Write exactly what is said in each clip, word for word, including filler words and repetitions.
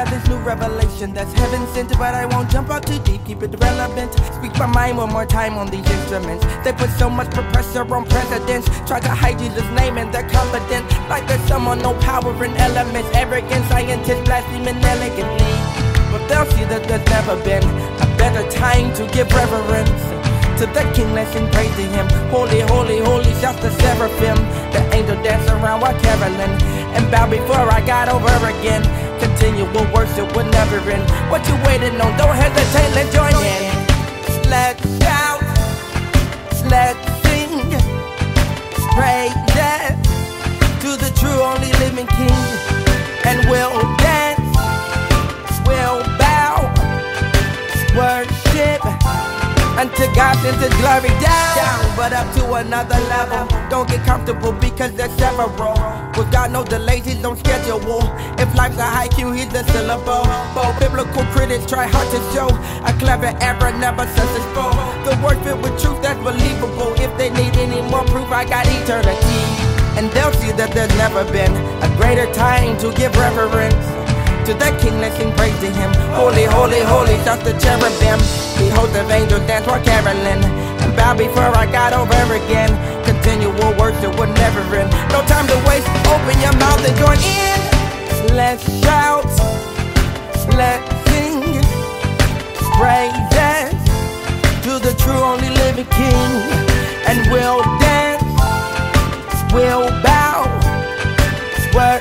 have this new revelation that's heaven sent, but I won't jump out too deep, keep it relevant. Speak my mind one more time on these instruments. They put so much pressure on presidents, try to hide Jesus' name and they're confident, like there's someone no power in elements. Arrogant scientists blaspheming elegantly, but they'll see that there's never been a better time to give reverence to the King. Let's sing praise to him. Holy, holy, holy, shouts the seraphim. The angel dance around while caroling, and bow before I got over again. Continual worship will never end. What you waiting on? Don't hesitate, let's join in. Let's shout, let's sing praises to the true only living King. And we'll dance, we'll bow, worship until God sends his glory down, down, but up to another level. Don't get comfortable because there's several. With God no delays, he's on schedule. If life's a haiku, he's a syllable. Both biblical critics try hard to show a clever error never successful. The word filled with truth that's believable. If they need any more proof, I got eternity, and they'll see that there's never been a greater time to give reverence to the King. Let's sing praise to him. Holy, holy, holy, shouts the cherubim. Behold the angels dance while caroling, and bow before I got over again. Continual worship will never end. No time to waste, open your mouth and join in. Let's shout, let's sing praises to the true only living King. And we'll dance, we'll bow,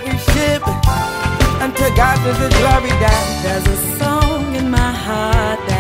worship until God sends his glory down. There's a song in my heart